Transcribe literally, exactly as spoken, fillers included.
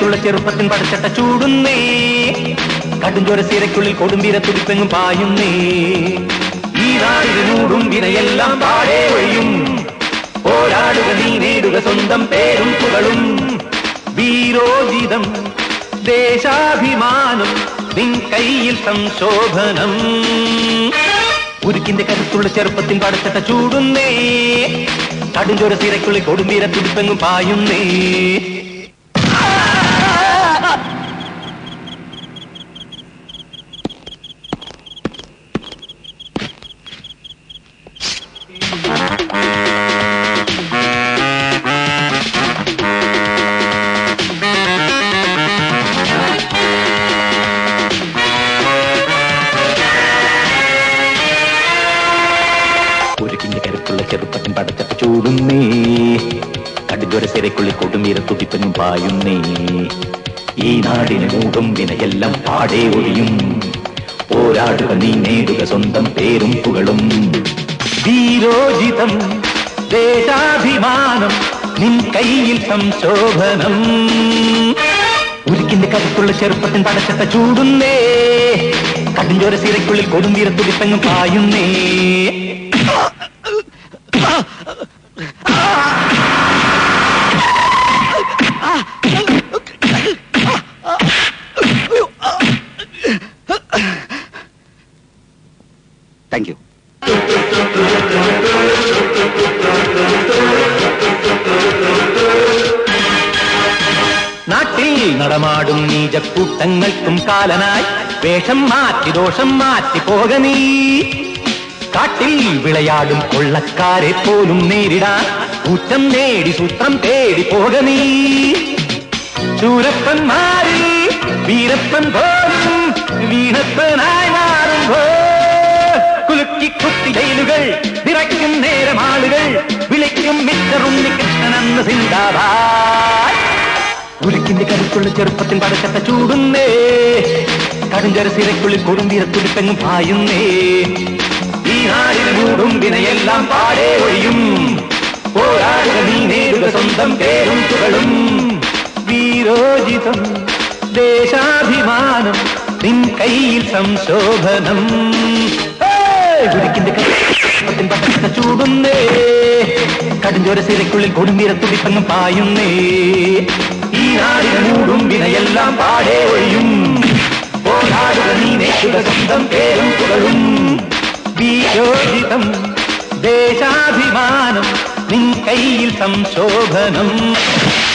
കരുത്തുള്ള ചെറുപ്പത്തിൻ പടച്ചട്ട ചൂടുന്നേ, കടുംചോര സീരയ്ക്കുള്ളിൽ കൊടുമ്പീര തുടിപ്പെങ്ങും പായുന്നേ. ഈ നാടിനൂടും വിനയെല്ലാം പാടേ ഒഴിയും, പോരാടുക നീ നേടുക സ്വന്തം പേരും പുകളും. വീരോജിതം ദേശാഭിമാനം നിൻ കയ്യിൽ സംശോഭനം. ഉരുക്കിന്റെ കരുത്തുള്ള ചെറുപ്പത്തിൻ പടച്ചട്ട ചൂടുന്നേ, കടുംചോര സീരയ്ക്കുള്ളിൽ കൊടുമ്പീര തുടിപ്പെങ്ങും പായുന്നേ. ഉരുക്കിന്റെ കരുത്തുള്ള ചെറുപ്പത്തിൻ പടച്ചട്ട ചൂടുന്നേ, കടുംചോര സീരയ്ക്കുള്ളിൽ കൊടുമ്പീര തുടിപ്പെങ്ങും പായുന്നേ. ഈ നാടിന് മൂടും വിനയെല്ലാം പാടേ ഒഴിയും, പോരാടുക നീ നേടുക സ്വന്തം പേരും പുകളും. വീരോജിതം ദേശാഭിമാനം നിൻ കയ്യിൽ സംശോഭനം. ഉരുക്കിന്റെ കരുത്തുള്ള ചെറുപ്പത്തിൻ പടച്ചട്ട ചൂടുന്നേ, കടുംചോര സീരയ്ക്കുള്ളിൽ കൊടുമ്പീര തുടിപ്പെങ്ങും പായുന്നേ. Thank you. നാട്ടിൽ നടമാടും നീചക്കൂട്ടങ്ങൾക്കും കാലനായി വേഷം മാറ്റി ദോഷം മാറ്റി പോക നീ. കാട്ടിൽ വിളയാടും കൊള്ളക്കാരെ പോലും നേരിടാൻ കൂറ്റം നേടി സൂത്രം തേടി പോക നീ. ശൂരപ്പന്മാരിൽ വീരപ്പൻ പോലും വീണപ്പനായി മാറുമ്പോ കുലുക്കി കുത്തി ജയിലുകൾ നിറയ്ക്കും നേരമാളുകൾ വിളിക്കും മിസ്റ്ററുണ്ണി കൃഷ്ണനെന്ന് സിന്ദാബാദ്. ഉരുക്കിന്റെ കരുത്തുള്ള ചെറുപ്പത്തിൻ പടച്ചട്ട ചൂടുന്നേ, കടുംചോര സീരയ്ക്കുള്ളിൽ കൊടുമ്പീര തുടിപ്പെങ്ങും പായുന്നേ. ഈ നാടിന് മൂടും വിനയെല്ലാം പാടേ ഒഴിയും, പോരാടുക നീ നേടുക സ്വന്തം പേരും പുകളും. വീരോജിതം ദേശാഭിമാനം നിൻ കയ്യിൽ സംശോഭനം. ഉരുക്കിന്റെ കരുത്തിൻ പടച്ചട്ട ചൂടുന്നേ, കടുംചോര സീരയ്ക്കുള്ളിൽ കൊടുമ്പീര തുടിപ്പെങ്ങും പായുന്നേ. ഈ നാടിന് മൂടും വിനയെല്ലാം പാടേ ഒഴിയും, പോരാടുക നീ നേടുക സ്വന്തം പേരും പുകളും. വീരോജിതം ദേശാഭിമാനം നിൻ കയ്യിൽ സംശോഭനം.